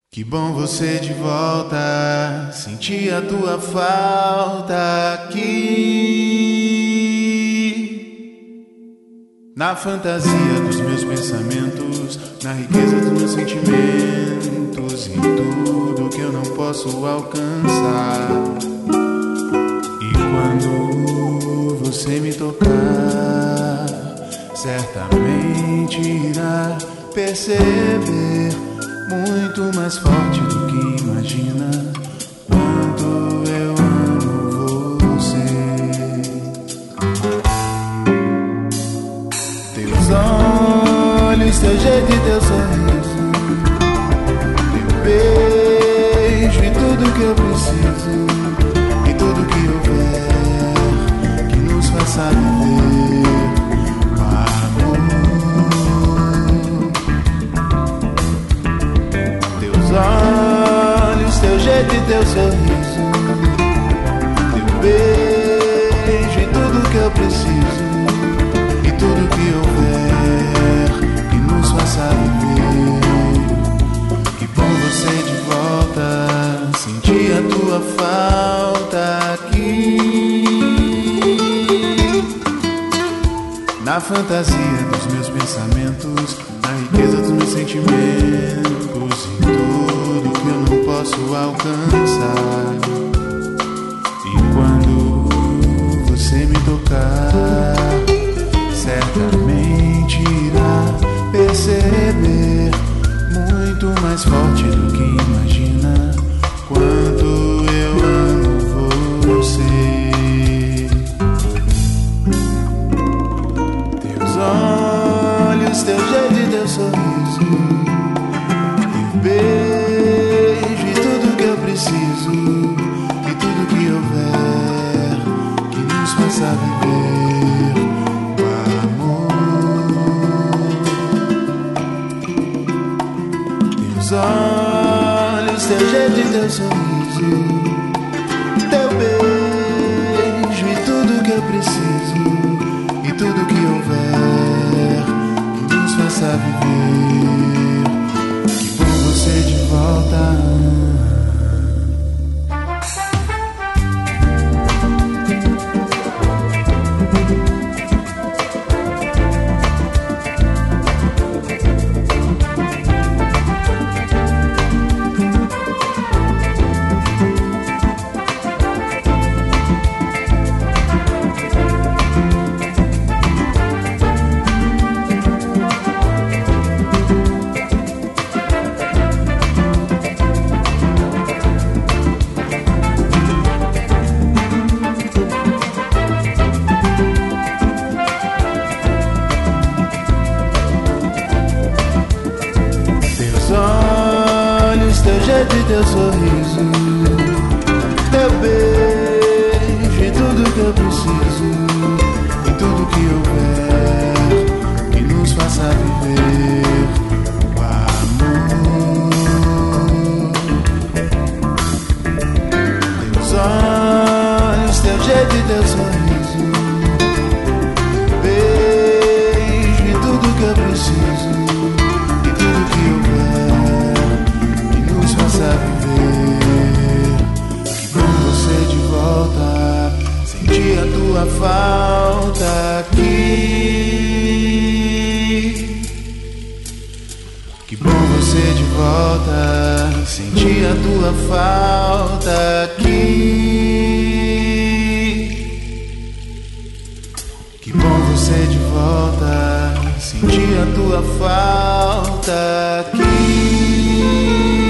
Que bom você de volta, senti a tua falta aqui. Na fantasia dos meus pensamentos, na riqueza dos meus sentimentos, em tudo que eu não posso alcançar. E quando você me tocar, certamente irá perceber, muito mais forte do que imagina, quanto eu amo você. Teus olhos, teu jeito e teu sorriso, teu beijo e tudo que eu preciso, e tudo que houver que nos faça viver o amor. Teus olhos, teu jeito e teu sorriso, teu beijo e tudo que eu preciso, e tudo que houver que nos faça viver. Que bom você de volta, senti a tua falta aqui. Na fantasia dos meus pensamentos, na riqueza dos meus sentimentos, em tudo que eu não posso alcançar. E quando você me tocar, certamente irá perceber, muito mais forte do que imagina, quanto eu amo você. Teus olhos, teu jeito e teu sorriso, teu beijo e tudo que eu preciso, e tudo que houver que nos faça viver o amor. Teus olhos, teu jeito e teu sorriso, teu beijo e tudo que eu preciso, e tudo que houver que nos faça viver. Que bom você de volta. Teu jeito e teu sorriso, teu beijo e tudo que eu preciso, e tudo que houver que nos faça viver o amor. Teus olhos, teu jeito e teu sorriso, beijo e tudo que eu preciso, e tudo que houver faça viver. Que bom você de volta, senti a tua falta aqui. Que bom você de volta, senti a tua falta aqui. Que bom você de volta, senti a tua falta aqui.